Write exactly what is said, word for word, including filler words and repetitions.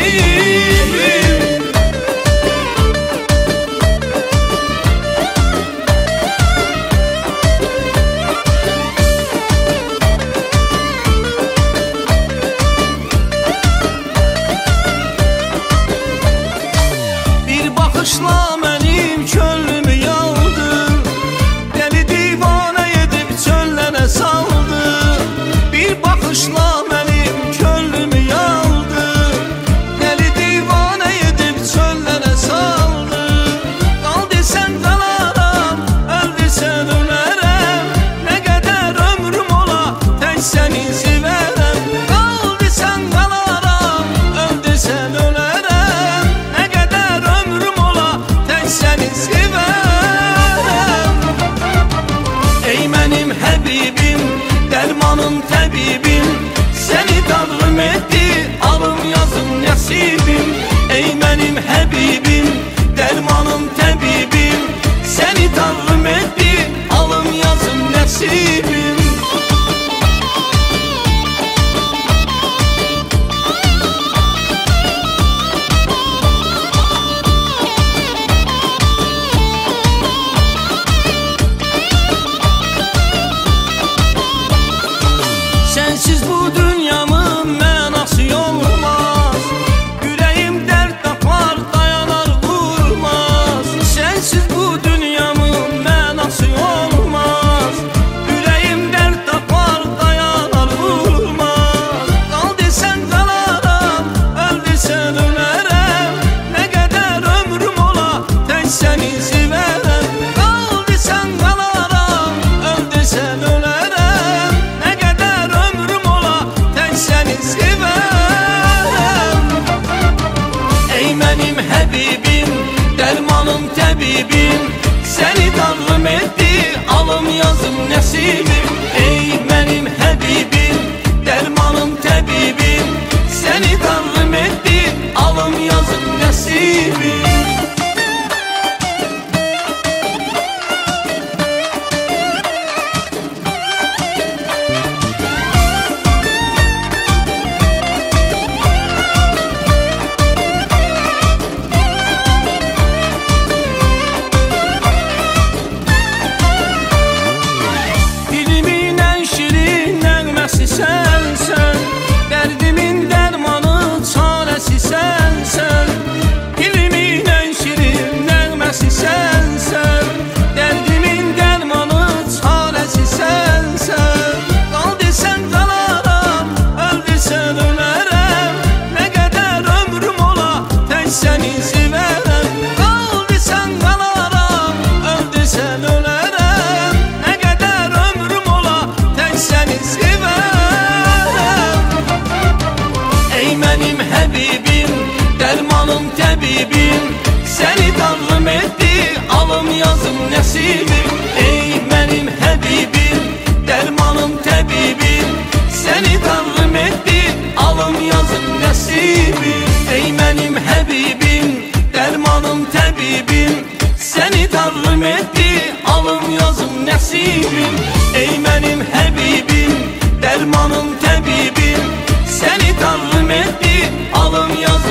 Bir bakışla benim könlümü yaldı, deli divane edip çöllere saldı. Bir bakışla benim könlümü yaldı, deli divane edip çöllere saldı. Kal desen kalaram, öl desen ölerem, ne kadar ömrüm ola tek seni severem. Kal desen kalaram, öl desen ölerem, ne kadar ömrüm ola tek seni severem. Ey benim Habibim, dermanım tabibim, seni dargın etti alım yazım nasibim. Ey benim Habibim, dermanım tabibim, seni dargın etti alım yazım nasibim. Sensiz bu dünyamın mənası olmaz, yüreğim dert tapar dayanar vurmaz. Sensiz bu dünyamın mənası olmaz, yüreğim dert tapar dayanar vurmaz. Kal desen kalaram, öl desen ölerem, ne kadar ömrüm ola tek seni severem. Kal desen kalaram, öl desen ölerem, ne kadar ömrüm ola tek seni severem. Ey benim Habibim, dermanım tabibim, seni dargın etti alım yazım nasibim. Ey benim Habibim, dermanım tabibim, seni dargın etti alım yazım nasibim. Dilimin en şirin nəğməsi sənsən, dərdimin dərmanı çarəsi sənsən. Dilimin en şirin nəğməsi sənsən, dərdimin dərmanı çarəsi sənsən. Kal desen kalaram, öl desen ölərəm, ne kadar ömrüm ola tek seni severem. Kal desen kalaram, öl desen ölərəm, ne kadar ömrüm ola tek seni severem. Ey benim Habibim, dermanım tabibim, seni dargın etti alım yazım nasibim. Ey benim Habibim, dermanım tabibim, seni dargın etti alım yazım nasibim. Ey benim Habibim, dermanım tabibim, seni dargın etti alım yazım nasibim. Ey benim Habibim, dermanım tabibim, seni dargın etti alım yazım